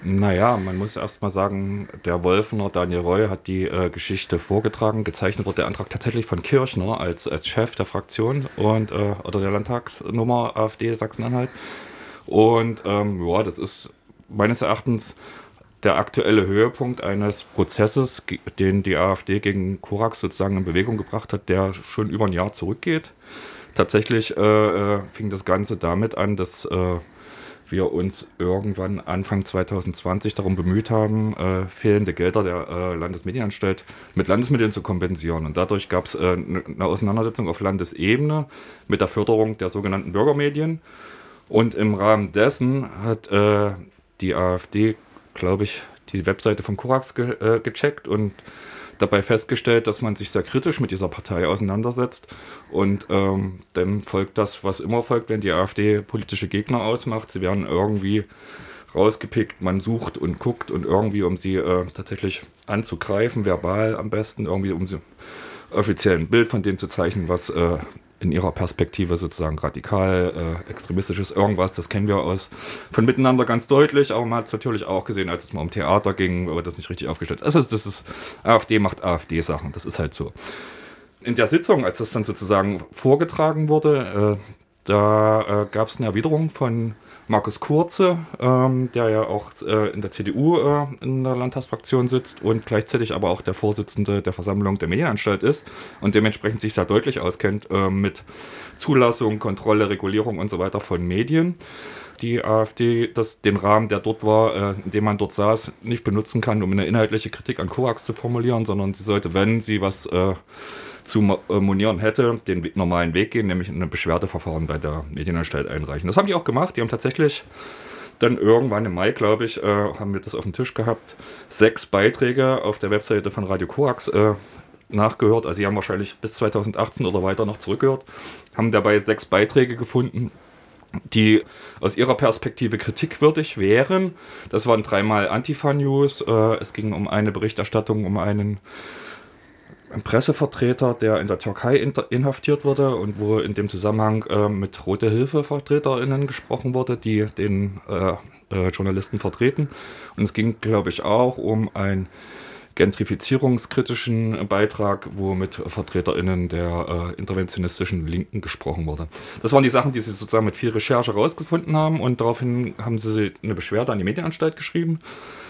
Naja, man muss erst mal sagen, der Wolfener Daniel Roy hat die Geschichte vorgetragen. Gezeichnet wurde der Antrag tatsächlich von Kirchner als Chef der Fraktion und oder der Landtagsnummer AfD Sachsen-Anhalt. Und ja, das ist meines Erachtens der aktuelle Höhepunkt eines Prozesses, den die AfD gegen Korax sozusagen in Bewegung gebracht hat, der schon über ein Jahr zurückgeht. Tatsächlich fing das Ganze damit an, dass wir uns irgendwann Anfang 2020 darum bemüht haben, fehlende Gelder der Landesmedienanstalt mit Landesmitteln zu kompensieren. Und dadurch gab es eine Auseinandersetzung auf Landesebene mit der Förderung der sogenannten Bürgermedien. Und im Rahmen dessen hat die AfD, glaube ich, die Webseite von Korax gecheckt und dabei festgestellt, dass man sich sehr kritisch mit dieser Partei auseinandersetzt. Und dann folgt das, was immer folgt, wenn die AfD politische Gegner ausmacht. Sie werden irgendwie rausgepickt, man sucht und guckt und irgendwie, um sie tatsächlich anzugreifen, verbal am besten, irgendwie um sie offiziell ein Bild von denen zu zeichnen, was in ihrer Perspektive sozusagen radikal, extremistisch ist, irgendwas, das kennen wir von Miteinander ganz deutlich, aber man hat es natürlich auch gesehen, als es mal um Theater ging, wo das nicht richtig aufgestellt ist. Also das ist, AfD macht AfD-Sachen, das ist halt so. In der Sitzung, als das dann sozusagen vorgetragen wurde, da gab es eine Erwiderung von Markus Kurze, der ja auch in der CDU in der Landtagsfraktion sitzt und gleichzeitig aber auch der Vorsitzende der Versammlung der Medienanstalt ist und dementsprechend sich sehr deutlich auskennt mit Zulassung, Kontrolle, Regulierung und so weiter von Medien. Die AfD den Rahmen, der dort war, in dem man dort saß, nicht benutzen kann, um eine inhaltliche Kritik an Korax zu formulieren, sondern sie sollte, wenn sie was zu monieren hätte, den normalen Weg gehen, nämlich ein Beschwerdeverfahren bei der Medienanstalt einreichen. Das haben die auch gemacht. Die haben tatsächlich dann irgendwann im Mai, glaube ich, haben wir das auf dem Tisch gehabt, 6 Beiträge auf der Webseite von Radio Korax nachgehört. Also die haben wahrscheinlich bis 2018 oder weiter noch zurückgehört, haben dabei 6 Beiträge gefunden, die aus ihrer Perspektive kritikwürdig wären. Das waren 3-mal Antifa-News. Es ging um eine Berichterstattung, um einen Pressevertreter, der in der Türkei inhaftiert wurde und wo in dem Zusammenhang mit Rote Hilfe-VertreterInnen gesprochen wurde, die den Journalisten vertreten. Und es ging, glaube ich, auch um einen gentrifizierungskritischen Beitrag, wo mit VertreterInnen der interventionistischen Linken gesprochen wurde. Das waren die Sachen, die sie sozusagen mit viel Recherche rausgefunden haben und daraufhin haben sie eine Beschwerde an die Medienanstalt geschrieben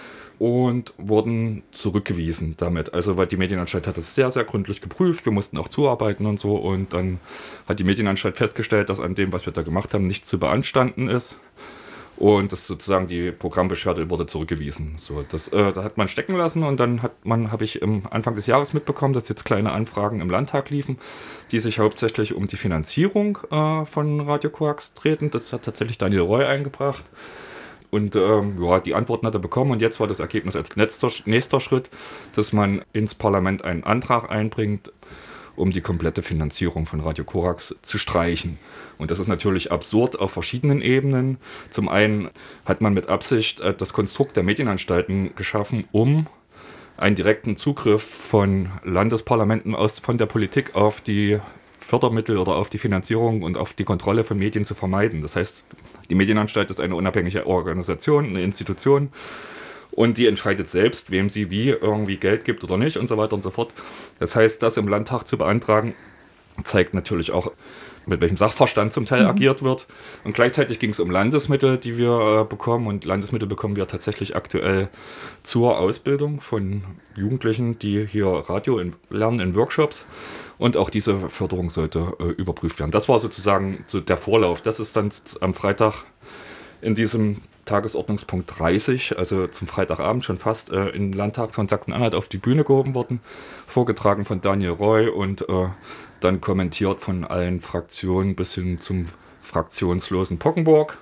und wurden zurückgewiesen damit. Also weil die Medienanstalt hat es sehr, sehr gründlich geprüft. Wir mussten auch zuarbeiten und so. Und dann hat die Medienanstalt festgestellt, dass an dem, was wir da gemacht haben, nichts zu beanstanden ist. Und das sozusagen die Programmbeschwerde wurde zurückgewiesen. So, da hat man stecken lassen und dann habe ich am Anfang des Jahres mitbekommen, dass jetzt kleine Anfragen im Landtag liefen, die sich hauptsächlich um die Finanzierung von Radio Korax drehten. Das hat tatsächlich Daniel Roy eingebracht. Und ja, die Antworten hat er bekommen und jetzt war das Ergebnis als nächster Schritt, dass man ins Parlament einen Antrag einbringt, um die komplette Finanzierung von Radio Korax zu streichen. Und das ist natürlich absurd auf verschiedenen Ebenen. Zum einen hat man mit Absicht das Konstrukt der Medienanstalten geschaffen, um einen direkten Zugriff von Landesparlamenten von der Politik auf die Fördermittel oder auf die Finanzierung und auf die Kontrolle von Medien zu vermeiden. Das heißt, die Medienanstalt ist eine unabhängige Organisation, eine Institution und die entscheidet selbst, wem sie wie irgendwie Geld gibt oder nicht und so weiter und so fort. Das heißt, das im Landtag zu beantragen, zeigt natürlich auch, mit welchem Sachverstand zum Teil agiert wird. Und gleichzeitig ging es um Landesmittel, die wir bekommen. Und Landesmittel bekommen wir tatsächlich aktuell zur Ausbildung von Jugendlichen, die hier Radio lernen in Workshops. Und auch diese Förderung sollte überprüft werden. Das war sozusagen so der Vorlauf. Das ist dann am Freitag in diesem Tagesordnungspunkt 30, also zum Freitagabend schon fast im Landtag von Sachsen-Anhalt auf die Bühne gehoben worden, vorgetragen von Daniel Roy und dann kommentiert von allen Fraktionen bis hin zum fraktionslosen Poggenburg.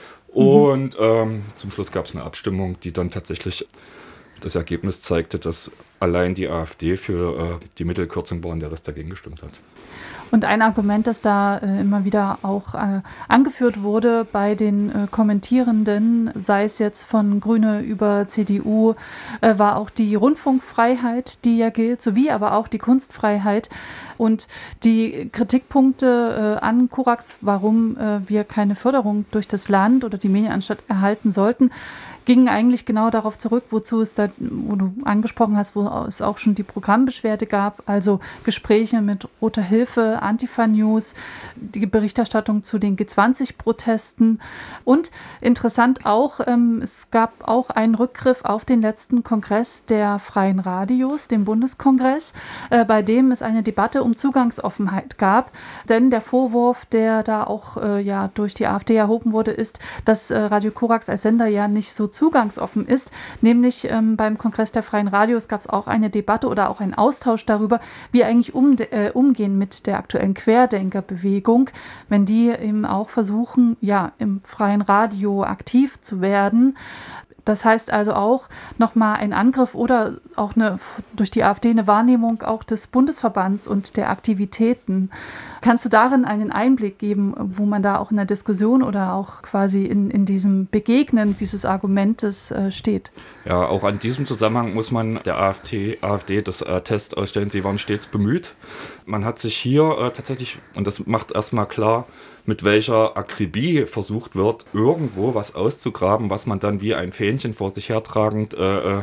Und zum Schluss gab es eine Abstimmung, die dann tatsächlich das Ergebnis zeigte, dass allein die AfD für die Mittelkürzung war und der Rest dagegen gestimmt hat. Und ein Argument, das da immer wieder auch angeführt wurde bei den Kommentierenden, sei es jetzt von Grüne über CDU, war auch die Rundfunkfreiheit, die ja gilt, sowie aber auch die Kunstfreiheit. Und die Kritikpunkte an Korax, warum wir keine Förderung durch das Land oder die Medienanstalt erhalten sollten, gingen eigentlich genau darauf zurück, wo du angesprochen hast, wo es auch schon die Programmbeschwerde gab, also Gespräche mit Roter Hilfe, Antifa News, die Berichterstattung zu den G20-Protesten und interessant auch, es gab auch einen Rückgriff auf den letzten Kongress der Freien Radios, den Bundeskongress, bei dem es eine Debatte um Zugangsoffenheit gab, denn der Vorwurf, der da auch durch die AfD erhoben wurde, ist, dass Radio Korax als Sender ja nicht so zugangsoffen ist, nämlich beim Kongress der Freien Radios gab es auch eine Debatte oder auch einen Austausch darüber, wie eigentlich umgehen mit der aktuellen Querdenkerbewegung, wenn die eben auch versuchen, im freien Radio aktiv zu werden. Das heißt also auch nochmal ein Angriff oder auch durch die AfD eine Wahrnehmung auch des Bundesverbands und der Aktivitäten. Kannst du darin einen Einblick geben, wo man da auch in der Diskussion oder auch quasi in diesem Begegnen dieses Argumentes steht? Ja, auch an diesem Zusammenhang muss man der AfD das Test ausstellen, sie waren stets bemüht. Man hat sich hier tatsächlich, und das macht erstmal klar, mit welcher Akribie versucht wird, irgendwo was auszugraben, was man dann wie ein Fähnchen vor sich hertragend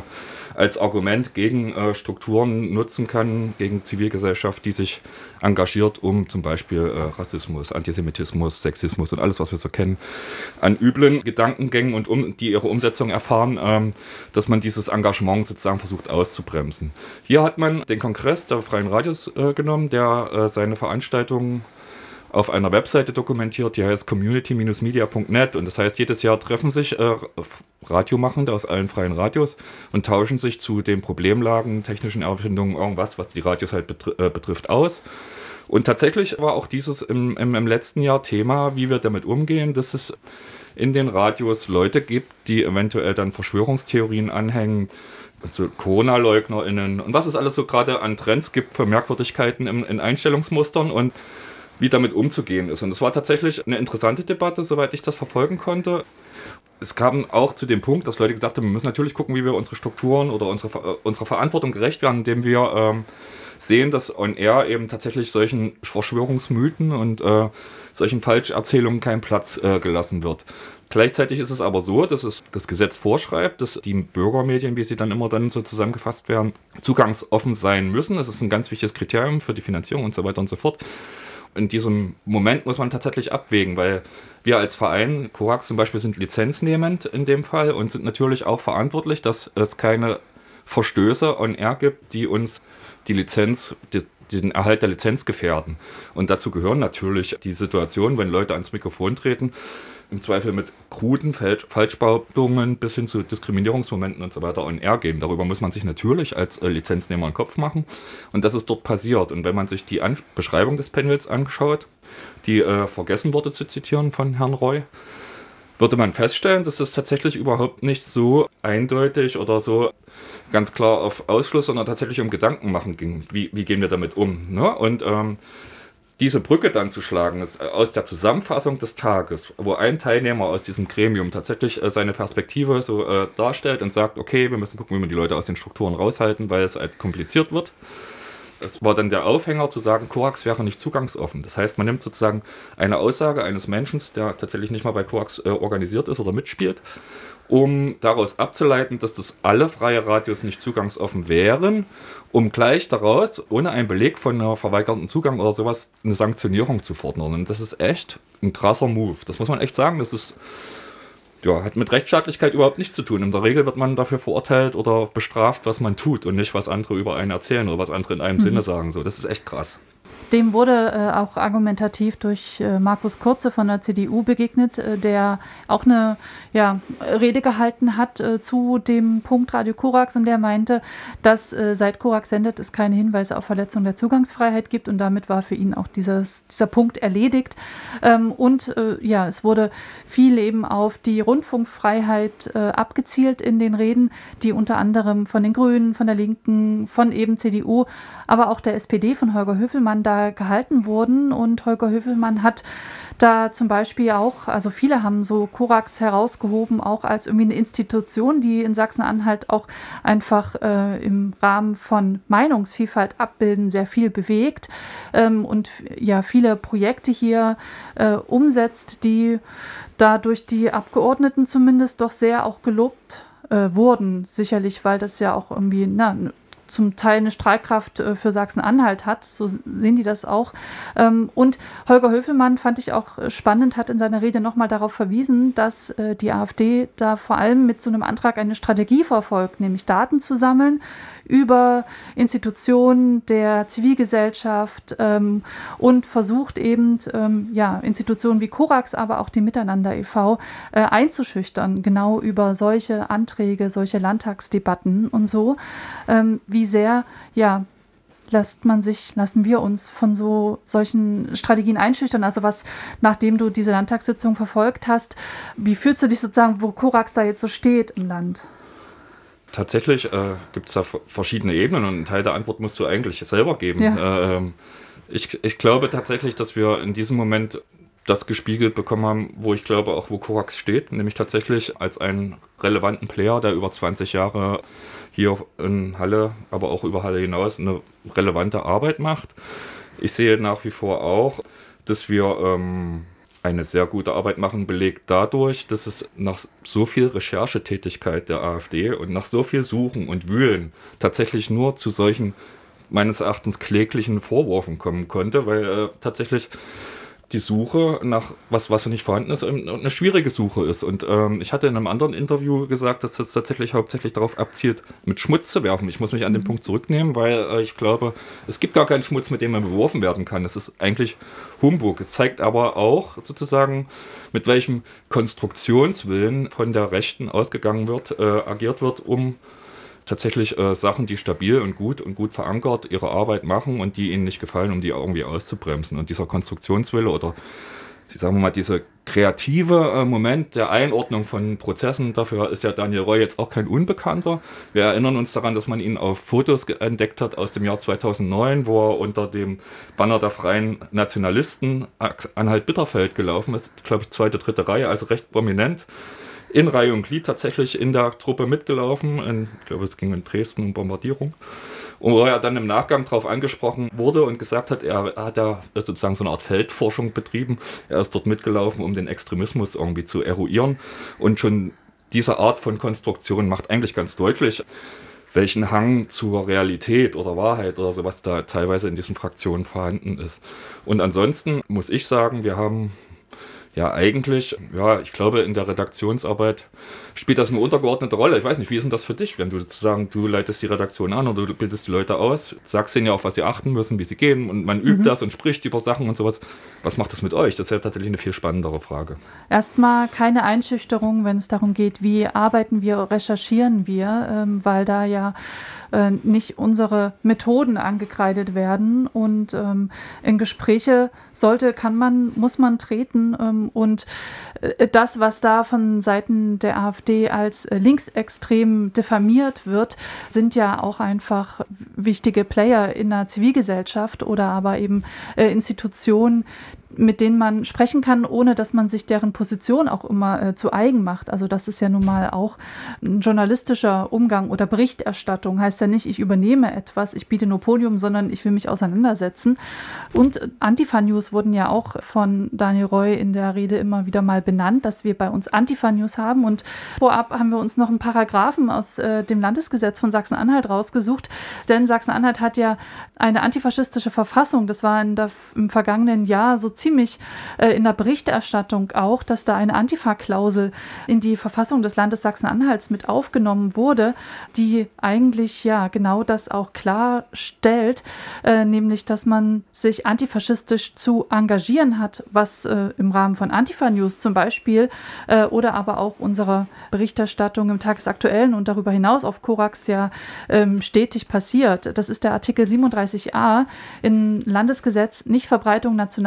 als Argument gegen Strukturen nutzen kann, gegen Zivilgesellschaft, die sich engagiert, um zum Beispiel Rassismus, Antisemitismus, Sexismus und alles, was wir so kennen, an üblen Gedankengängen und die ihre Umsetzung erfahren, dass man dieses Engagement sozusagen versucht auszubremsen. Hier hat man den Kongress der Freien Radios genommen, der seine Veranstaltungen auf einer Webseite dokumentiert, die heißt community-media.net, und das heißt, jedes Jahr treffen sich Radiomachende aus allen freien Radios und tauschen sich zu den Problemlagen, technischen Erfindungen, irgendwas, was die Radios halt betrifft, aus. Und tatsächlich war auch dieses im letzten Jahr Thema, wie wir damit umgehen, dass es in den Radios Leute gibt, die eventuell dann Verschwörungstheorien anhängen, also Corona-LeugnerInnen und was es alles so gerade an Trends gibt für Merkwürdigkeiten in Einstellungsmustern und wie damit umzugehen ist. Und es war tatsächlich eine interessante Debatte, soweit ich das verfolgen konnte. Es kam auch zu dem Punkt, dass Leute gesagt haben, wir müssen natürlich gucken, wie wir unsere Strukturen oder unserer Verantwortung gerecht werden, indem wir sehen, dass On Air eben tatsächlich solchen Verschwörungsmythen und solchen Falscherzählungen keinen Platz gelassen wird. Gleichzeitig ist es aber so, dass es das Gesetz vorschreibt, dass die Bürgermedien, wie sie dann immer dann so zusammengefasst werden, zugangsoffen sein müssen. Das ist ein ganz wichtiges Kriterium für die Finanzierung und so weiter und so fort. In diesem Moment muss man tatsächlich abwägen, weil wir als Verein, Korax zum Beispiel, sind lizenznehmend in dem Fall und sind natürlich auch verantwortlich, dass es keine Verstöße on air gibt, die uns den Erhalt der Lizenz gefährden. Und dazu gehören natürlich die Situationen, wenn Leute ans Mikrofon treten, im Zweifel mit kruden Falschbehauptungen bis hin zu Diskriminierungsmomenten und so weiter on air gehen. Darüber muss man sich natürlich als Lizenznehmer einen Kopf machen. Und das ist dort passiert. Und wenn man sich die Beschreibung des Panels anschaut, die vergessen wurde zu zitieren von Herrn Roy, würde man feststellen, dass es tatsächlich überhaupt nicht so eindeutig oder so ganz klar auf Ausschluss, sondern tatsächlich um Gedanken machen ging. Wie gehen wir damit um? Ne? Und diese Brücke dann zu schlagen, ist aus der Zusammenfassung des Tages, wo ein Teilnehmer aus diesem Gremium tatsächlich seine Perspektive so darstellt und sagt, okay, wir müssen gucken, wie wir die Leute aus den Strukturen raushalten, weil es halt kompliziert wird. Es war dann der Aufhänger zu sagen, Korax wäre nicht zugangsoffen. Das heißt, man nimmt sozusagen eine Aussage eines Menschen, der tatsächlich nicht mal bei Korax organisiert ist oder mitspielt, um daraus abzuleiten, dass das alle freie Radios nicht zugangsoffen wären, um gleich daraus, ohne einen Beleg von einer verweigerten Zugang oder sowas, eine Sanktionierung zu fordern. Und das ist echt ein krasser Move. Das muss man echt sagen. Das ist, hat mit Rechtsstaatlichkeit überhaupt nichts zu tun. In der Regel wird man dafür verurteilt oder bestraft, was man tut und nicht, was andere über einen erzählen oder was andere in einem Sinne sagen. So, das ist echt krass. Dem wurde auch argumentativ durch Markus Kurze von der CDU begegnet, der auch eine Rede gehalten hat zu dem Punkt Radio Korax, und der meinte, dass seit Korax sendet, es keine Hinweise auf Verletzung der Zugangsfreiheit gibt, und damit war für ihn auch dieser Punkt erledigt. Es wurde viel eben auf die Rundfunkfreiheit abgezielt in den Reden, die unter anderem von den Grünen, von der Linken, von eben CDU, aber auch der SPD von Holger Höfelmann da gehalten wurden. Und Holger Höfelmann hat da zum Beispiel auch, also viele haben so Korax herausgehoben, auch als irgendwie eine Institution, die in Sachsen-Anhalt auch einfach im Rahmen von Meinungsvielfalt abbilden, sehr viel bewegt und ja viele Projekte hier umsetzt, die da durch die Abgeordneten zumindest doch sehr auch gelobt wurden. Sicherlich, weil das ja auch irgendwie zum Teil eine Strahlkraft für Sachsen-Anhalt hat, so sehen die das auch. Und Holger Höfelmann, fand ich auch spannend, hat in seiner Rede nochmal darauf verwiesen, dass die AfD da vor allem mit so einem Antrag eine Strategie verfolgt, nämlich Daten zu sammeln über Institutionen der Zivilgesellschaft und versucht eben Institutionen wie Korax, aber auch die Miteinander e.V. Einzuschüchtern, genau über solche Anträge, solche Landtagsdebatten und so. Wie sehr, lassen wir uns von solchen Strategien einschüchtern? Also nachdem du diese Landtagssitzung verfolgt hast, wie fühlst du dich sozusagen, wo Korax da jetzt so steht im Land? Tatsächlich gibt es da verschiedene Ebenen und einen Teil der Antwort musst du eigentlich selber geben. Ja. Ich glaube tatsächlich, dass wir in diesem Moment das gespiegelt bekommen haben, wo ich glaube auch, wo Korax steht, nämlich tatsächlich als einen relevanten Player, der über 20 Jahre hier in Halle, aber auch über Halle hinaus eine relevante Arbeit macht. Ich sehe nach wie vor auch, dass wir eine sehr gute Arbeit machen, belegt dadurch, dass es nach so viel Recherchetätigkeit der AfD und nach so viel Suchen und Wühlen tatsächlich nur zu solchen, meines Erachtens, kläglichen Vorwürfen kommen konnte, weil tatsächlich die Suche nach was nicht vorhanden ist, eine schwierige Suche ist. Und ich hatte in einem anderen Interview gesagt, dass das tatsächlich hauptsächlich darauf abzielt, mit Schmutz zu werfen. Ich muss mich an den Punkt zurücknehmen, weil ich glaube, es gibt gar keinen Schmutz, mit dem man beworfen werden kann. Das ist eigentlich Humbug. Es zeigt aber auch sozusagen, mit welchem Konstruktionswillen von der Rechten ausgegangen wird, agiert wird, um tatsächlich Sachen, die stabil und gut verankert ihre Arbeit machen und die ihnen nicht gefallen, um die irgendwie auszubremsen. Und dieser Konstruktionswille oder, sagen wir mal, diese kreative Moment der Einordnung von Prozessen, dafür ist ja Daniel Roy jetzt auch kein Unbekannter. Wir erinnern uns daran, dass man ihn auf Fotos entdeckt hat aus dem Jahr 2009, wo er unter dem Banner der Freien Nationalisten Anhalt-Bitterfeld gelaufen ist. Ich glaube, 2., 3. Reihe, also recht prominent. In Reihe und Glied tatsächlich in der Truppe mitgelaufen. Ich glaube, es ging in Dresden um Bombardierung. Und wo er dann im Nachgang darauf angesprochen wurde und gesagt hat, er hat ja sozusagen so eine Art Feldforschung betrieben. Er ist dort mitgelaufen, um den Extremismus irgendwie zu eruieren. Und schon diese Art von Konstruktion macht eigentlich ganz deutlich, welchen Hang zur Realität oder Wahrheit oder sowas da teilweise in diesen Fraktionen vorhanden ist. Und ansonsten muss ich sagen, wir haben ich glaube, in der Redaktionsarbeit spielt das eine untergeordnete Rolle. Ich weiß nicht, wie ist denn das für dich, wenn du sozusagen, du leitest die Redaktion an oder du bildest die Leute aus, sagst ihnen ja auf was sie achten müssen, wie sie gehen und man übt das und spricht über Sachen und sowas. Was macht das mit euch? Das ist ja tatsächlich eine viel spannendere Frage. Erstmal keine Einschüchterung, wenn es darum geht, wie arbeiten wir, recherchieren wir, weil da ja nicht unsere Methoden angekreidet werden und in Gespräche muss man treten und das, was da von Seiten der AfD als linksextrem diffamiert wird, sind ja auch einfach wichtige Player in der Zivilgesellschaft oder aber eben Institutionen, mit denen man sprechen kann, ohne dass man sich deren Position auch immer zu eigen macht. Also das ist ja nun mal auch ein journalistischer Umgang oder Berichterstattung. Heißt ja nicht, ich übernehme etwas, ich biete nur Podium, sondern ich will mich auseinandersetzen. Und Antifa-News wurden ja auch von Daniel Roy in der Rede immer wieder mal benannt, dass wir bei uns Antifa-News haben. Und vorab haben wir uns noch einen Paragraphen aus dem Landesgesetz von Sachsen-Anhalt rausgesucht. Denn Sachsen-Anhalt hat ja eine antifaschistische Verfassung. Das war im vergangenen Jahr so ziemlich in der Berichterstattung auch, dass da eine Antifa-Klausel in die Verfassung des Landes Sachsen-Anhalts mit aufgenommen wurde, die eigentlich ja genau das auch klarstellt, nämlich, dass man sich antifaschistisch zu engagieren hat, was im Rahmen von Antifa-News zum Beispiel oder aber auch unserer Berichterstattung im Tagesaktuellen und darüber hinaus auf Korax ja stetig passiert. Das ist der Artikel 37a im Landesgesetz Nichtverbreitung nationalsozialistischer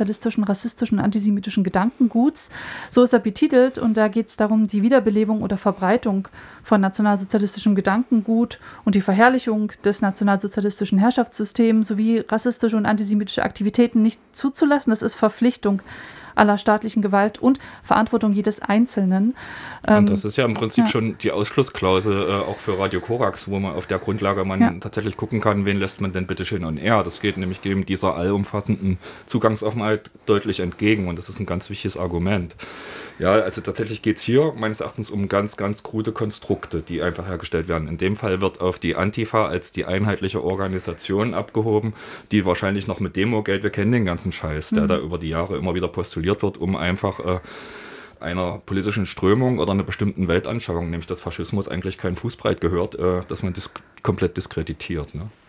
nationalsozialistischen, rassistischen, antisemitischen Gedankenguts. So ist er betitelt und da geht es darum, die Wiederbelebung oder Verbreitung von nationalsozialistischem Gedankengut und die Verherrlichung des nationalsozialistischen Herrschaftssystems sowie rassistische und antisemitische Aktivitäten nicht zuzulassen. Das ist Verpflichtung aller staatlichen Gewalt und Verantwortung jedes Einzelnen. Und das ist ja im Prinzip schon die Ausschlussklausel auch für Radio Korax, wo man auf der Grundlage tatsächlich gucken kann, wen lässt man denn bitte schön on air. Das geht nämlich dem dieser allumfassenden Zugangsoffenheit deutlich entgegen und das ist ein ganz wichtiges Argument. Ja, also tatsächlich geht es hier meines Erachtens um ganz, ganz krude Konstrukte, die einfach hergestellt werden. In dem Fall wird auf die Antifa als die einheitliche Organisation abgehoben, die wahrscheinlich noch mit Demogeld, wir kennen den ganzen Scheiß, der da über die Jahre immer wieder postuliert wird, um einfach einer politischen Strömung oder einer bestimmten Weltanschauung, nämlich dass Faschismus eigentlich kein Fußbreit gehört, dass man das komplett diskreditiert. Ne?